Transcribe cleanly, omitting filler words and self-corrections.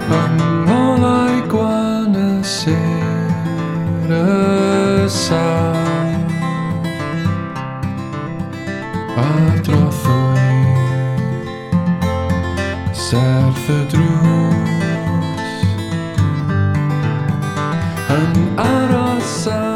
Ngolai guana serasa Adroddwy serth y drws Yn aros